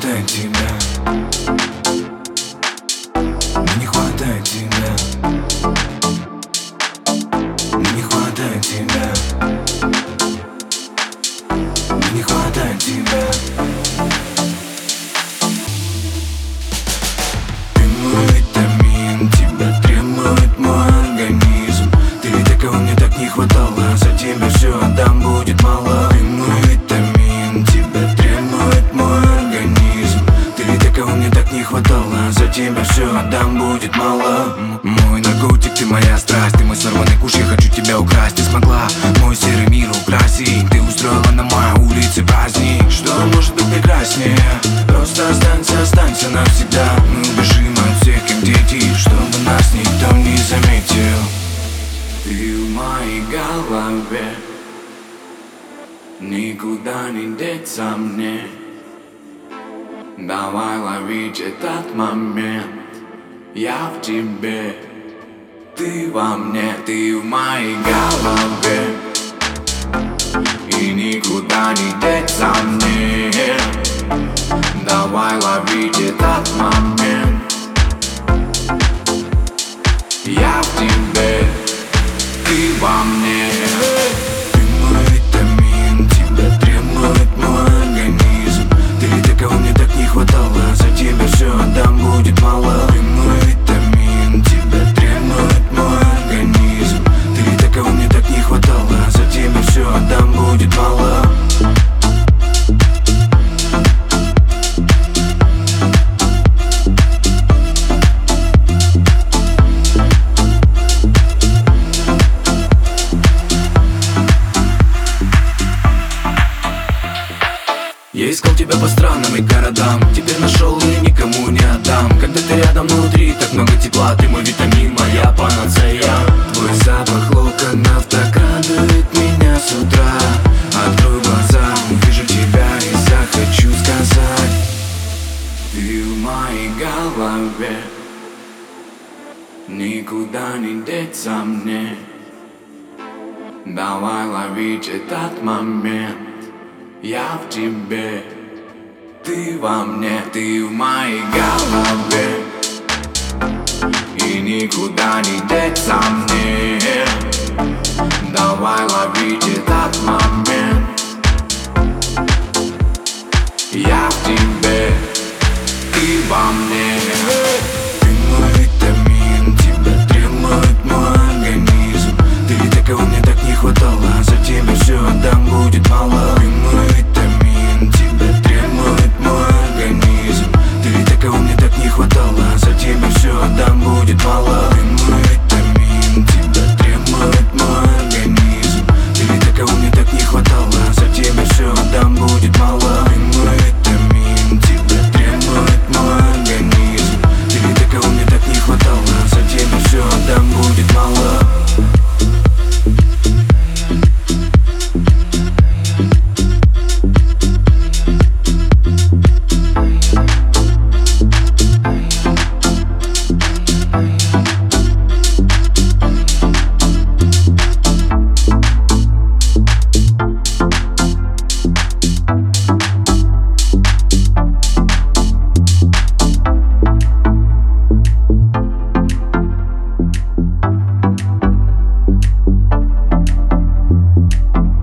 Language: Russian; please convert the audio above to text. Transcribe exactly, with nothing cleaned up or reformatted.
хватает тебя, мне не хватает тебя, мне не хватает тебя, мне не хватает тебя. Ты мой витамин, тебя требует мой организм. Ты та, кого мне так не хватало, за тебя все отдам, будет мало. Ты мой витамин, тебя требует мой организм. Ты та, кого мне так не хватало, за тебя все отдам, будет мало. Мой наркотик, ты моя страсть, ты мой сорванный куш, я хочу тебя украсть. Ты смогла мой серый мир украсить, ты устроила на моей улице праздник. Что может быть прекраснее? Просто останься, останься навсегда. Мы убежим от всех, как дети, чтобы нас никто не заметил. Ты в моей голове, никуда не деться мне. Давай ловить этот момент, я в тебе, ты во мне, ты в моей голове, и никуда не деться мне. Давай ловить этот момент, я в тебе, ты во мне. Ты мой витамин, тебя требует мой организм. Ты та, кого мне так не хватало, за тебя все отдам, будет мало. Ты мой витамин, тебя требует мой организм. Ты та, кого мне так не хватало, за тебя все отдам, будет мало. Я искал тебя по странам и городам, теперь нашел и никому не отдам. Когда ты рядом, внутри так много тепла, ты мой витамин, моя панацея. Твой запах локонов так радует меня с утра. Открою глаза, увижу тебя и захочу сказать: ты в моей голове, никуда не деться мне. Давай ловить этот момент, я в тебе, ты во мне, ты в моей голове, и никуда не деться мне. Давай ловить этот момент, я в тебе, ты во мне. Ты мой витамин, тебя требует мой организм. Ты та, кого мне так не хватало, за тебя все отдам, будет мало.